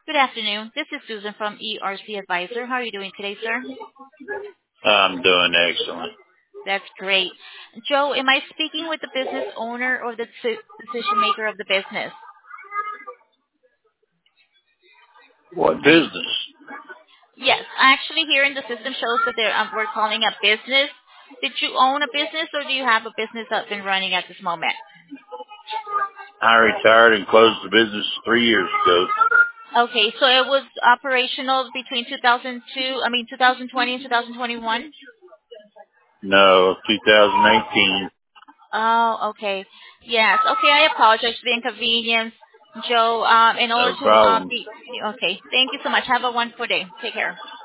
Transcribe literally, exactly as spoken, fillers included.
Good afternoon. This is Susan from E R C Advisor. How are you doing today, sir? I'm doing excellent. That's great. Joe, am I speaking with the business owner or the deci- decision maker of the business? What business? Yes. Actually, here in the system shows that there, um, we're calling a business. Did you own a business or do you have a business up and running at this moment? I retired and closed the business three years ago. Okay, so it was operational between two thousand two, I mean two thousand twenty and two thousand twenty-one? No, twenty eighteen. Oh, okay. Yes. Okay, I apologize for the inconvenience, Joe. Um, in order No to um, problem. be okay, thank you so much. Have a wonderful day. Take care.